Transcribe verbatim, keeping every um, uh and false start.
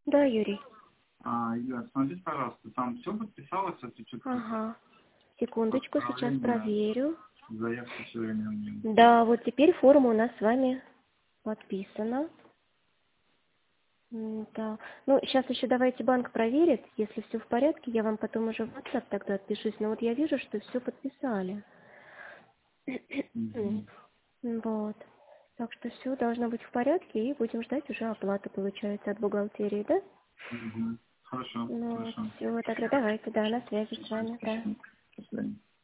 Да, Юрий. А, Юля, смотрите, пожалуйста, там все подписалось, это что-то Ага. Секундочку, сейчас отправление проверю. заявки все время у меня. Да, вот теперь форма у нас с вами подписана. М, Да. Ну, сейчас еще давайте банк проверит. Если все в порядке, я вам потом уже в WhatsApp тогда отпишусь. Но вот я вижу, что все подписали. Мгм. Вот. Так что все должно быть в порядке, и будем ждать уже оплаты, получается, от бухгалтерии, да? Мгм. Хорошо, Ну, хорошо. все, тогда давайте, да, на связи с Спасибо, вами, да. спасибо. До свидания.